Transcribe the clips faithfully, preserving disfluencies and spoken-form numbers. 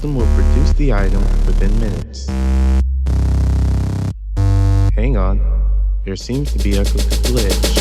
system will produce the item within minutes. Hang on, there seems to be a glitch.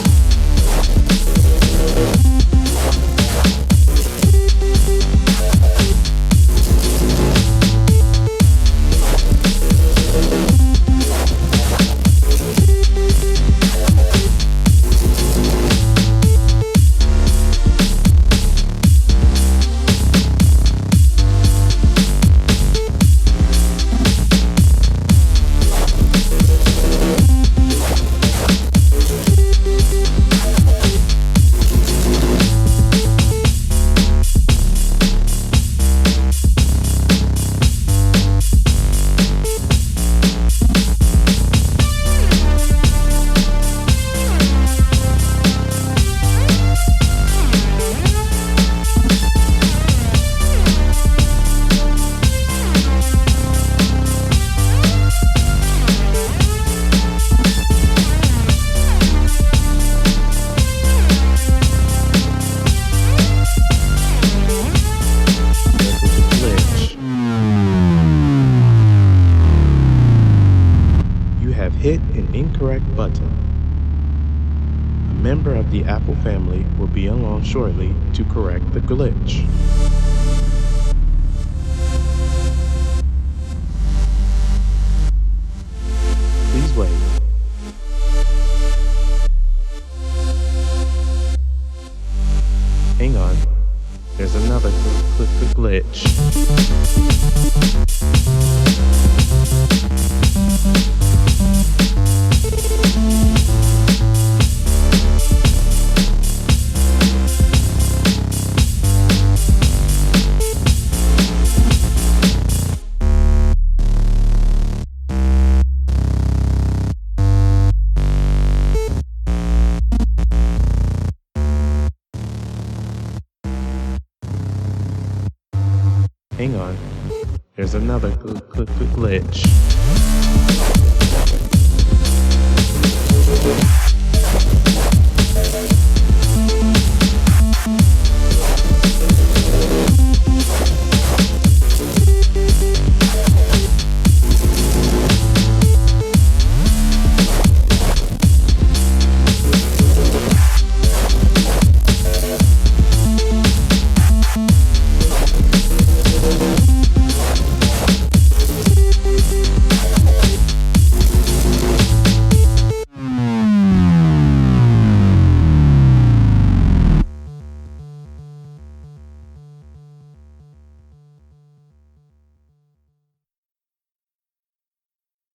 Have hit an incorrect button. A member of the Apple family will be along shortly to correct the glitch. Please wait. Hang on, there's another gl gl glitch. Hang on, there's another gl gl gl glitch.